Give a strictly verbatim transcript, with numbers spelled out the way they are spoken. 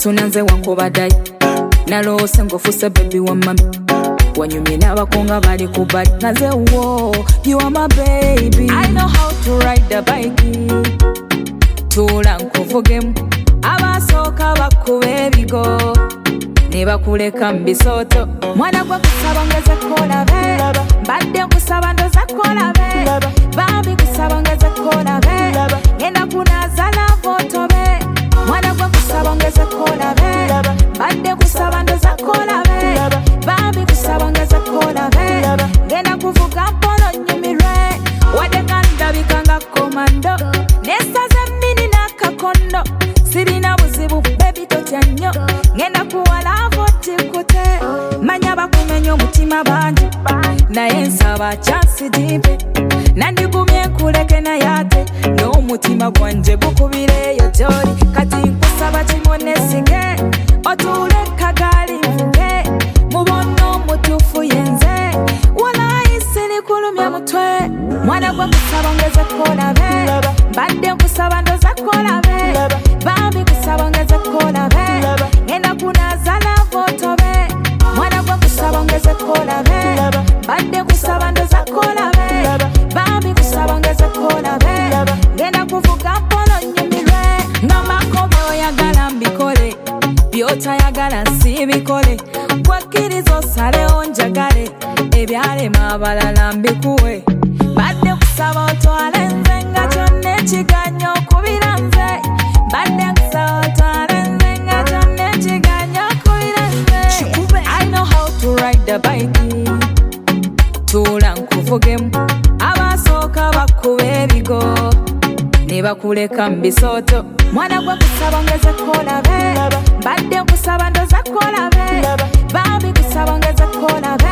nsuna nze wankubaddayo naloose ng'ofuuse baby wa mami wanyumye n'abakunga bali ku bbali nga nze wo you are my baby I know how to ride the bike tuula nkuvugemu abasooka bakuba ebigo ne bakuleka mu bisooto mwana gwe kusaba ngeze kolabe mbadde nkusaba ndoza kolabe bambi kusaba ngeze kolabe ngenda kunaazala votobe mwana gwe kusaba ngeze kolabe mbadde kusaba ndoza kolabe bambi kusaba ngeze kolabe ngenda kuvuga mpono nyumirwe wadde kandabika nga komando nesaze mini n'akakondo sirina buzibu baby totya nnyo ngenda kuwala votikute manya bakumenya omutima bangi naye nsaba chansi dipe nandigumye nkuleke naye ate n'omutima gwanje gukubireeyo gy'oli kati nkusaba kimonesige otuule kagaali nvuge mubona omutuufu yenze walayi sirikulumya mutwe mwana gwe kusaba ngeze kolabe mbadde nkusaba ndoza kolabe bambi kusaba ngeze kolabe ngenda kunaazala votobe mwana gwe kusaba ngeze kolabe mbadde kusaba ndoza kolabe bambi kusaba ngeze kolabe ngenda kuvuga mpono nyumirwe ngambako byoyagala mbikole byotayagala nsibikole gwakkiriza osalewo njagale ebyalema abalala mbikuwe badde kusaba otwale nze nga kyonna ekiganyo okubira nze badde kusaba otwale nze nga kyonna ekiganyo okubira nze I know how to ride the bike tuula nkuvugemu abasooka bakuba ebigo ne bakuleka mu bisooto mwana gwe kusaba ngeze kolabe mbadde nkusaba ndoza kolabe bambi kusaba ngeze kolabe